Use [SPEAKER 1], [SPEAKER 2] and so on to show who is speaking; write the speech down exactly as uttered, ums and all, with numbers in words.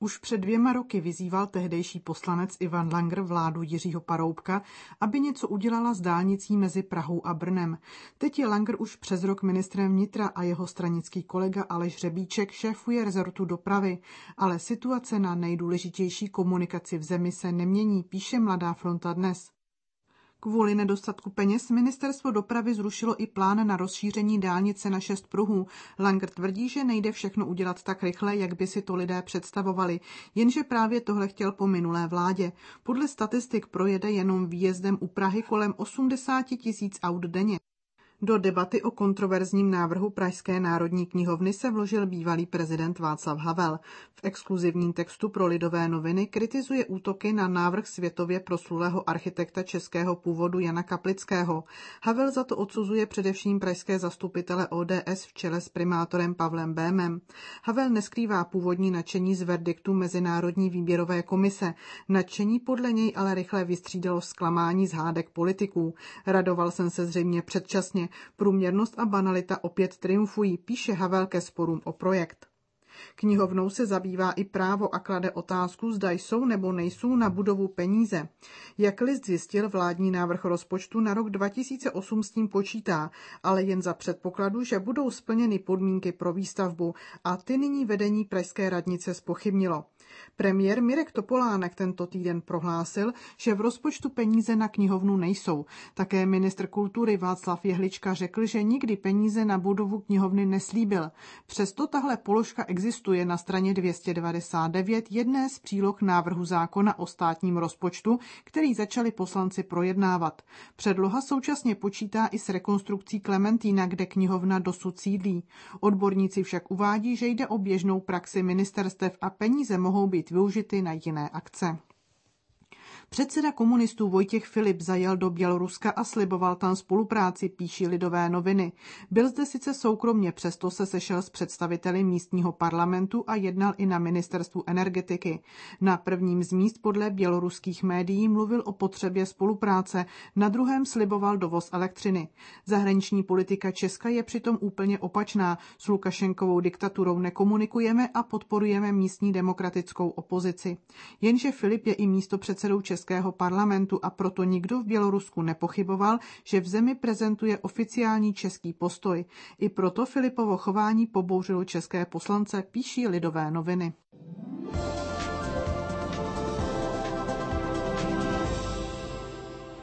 [SPEAKER 1] Už před dvěma roky vyzýval tehdejší poslanec Ivan Langer vládu Jiřího Paroubka, aby něco udělala s dálnicí mezi Prahou a Brnem. Teď je Langer už přes rok ministrem vnitra a jeho stranický kolega Aleš Řebíček šéfuje rezortu dopravy, ale situace na nejdůležitější komunikaci v zemi se nemění, píše Mladá fronta dnes. Kvůli nedostatku peněz ministerstvo dopravy zrušilo i plán na rozšíření dálnice na šest pruhů. Langer tvrdí, že nejde všechno udělat tak rychle, jak by si to lidé představovali, jenže právě tohle chtěl po minulé vládě. Podle statistik projede jenom výjezdem u Prahy kolem osmdesát tisíc aut denně. Do debaty o kontroverzním návrhu Pražské národní knihovny se vložil bývalý prezident Václav Havel. V exkluzivním textu pro Lidové noviny kritizuje útoky na návrh světově proslulého architekta českého původu Jana Kaplického. Havel za to odsuzuje především pražské zastupitele O D S v čele s primátorem Pavlem Bémem. Havel neskrývá původní nadšení z verdiktu Mezinárodní výběrové komise. Nadšení podle něj ale rychle vystřídalo zklamání z hádek politiků. Radoval jsem se zřejmě předčasně. Průměrnost a banalita opět triumfují, píše Havel ke sporům o projekt. Knihovnou se zabývá i právo a klade otázku, zda jsou nebo nejsou na budovu peníze. Jak list zjistil, vládní návrh rozpočtu na rok dva tisíce osm s tím počítá, ale jen za předpokladu, že budou splněny podmínky pro výstavbu a ty nyní vedení pražské radnice zpochybnilo. Premiér Mirek Topolánek tento týden prohlásil, že v rozpočtu peníze na knihovnu nejsou. Také ministr kultury Václav Jehlička řekl, že nikdy peníze na budovu knihovny neslíbil. Přesto tahle položka existuje na straně dvě stě devadesát devět jedné z příloh návrhu zákona o státním rozpočtu, který začali poslanci projednávat. Předloha současně počítá i s rekonstrukcí Klementína, kde knihovna dosud sídlí. Odborníci však uvádí, že jde o běžnou praxi ministerstev a peníze mohou být využity na jiné akce. Předseda komunistů Vojtěch Filip zajel do Běloruska a sliboval tam spolupráci, píší Lidové noviny. Byl zde sice soukromně, přesto se sešel s představiteli místního parlamentu a jednal i na ministerstvu energetiky. Na prvním z míst podle běloruských médií mluvil o potřebě spolupráce, na druhém sliboval dovoz elektřiny. Zahraniční politika Česka je přitom úplně opačná. S Lukašenkovou diktaturou nekomunikujeme a podporujeme místní demokratickou opozici. Jenže Filip je i místopředsedou Českého parlamentu a proto nikdo v Bělorusku nepochyboval, že v zemi prezentuje oficiální český postoj. I proto Filipovo chování pobouřilo české poslance, píší Lidové noviny.